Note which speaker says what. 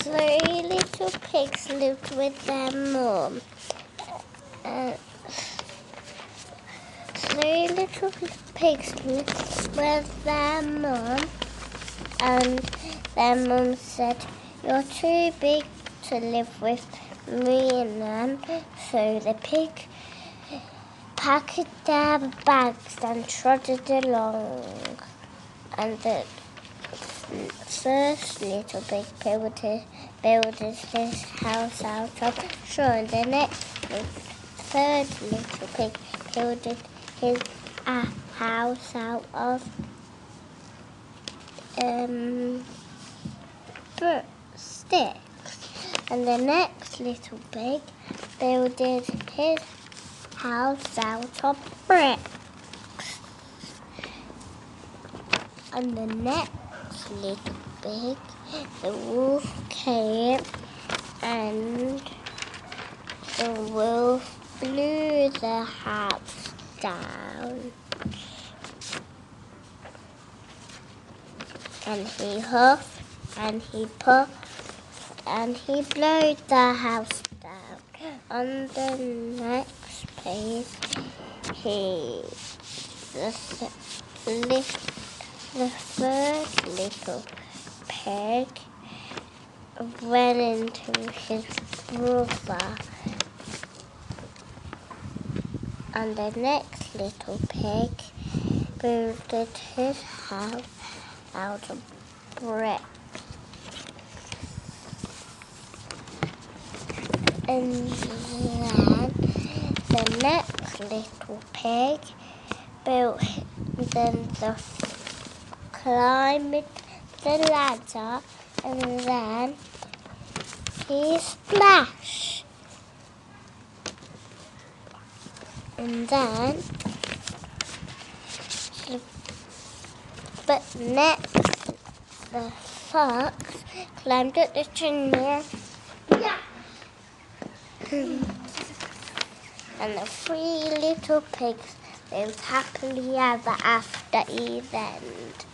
Speaker 1: Three little pigs lived with their mum. Three little pigs lived with their mum, and their mum said, "You're too big to live with me and them." So the pig packed their bags and trotted along, and the first little pig built his house out of straw, and the third little pig built his house out of sticks, and the next little pig built his house out of bricks, and the next little pig, the wolf came, and the wolf blew the house down, and he huffed and he puffed and he blew the house down. On the next page, the third little pig went into his brother, and the next little pig built his house out of brick. And then the next little pig climbed the ladder, and then he splashed. And then, but next, the fox climbed up the chimney. Yeah. And the three little pigs lived happily ever after, the end.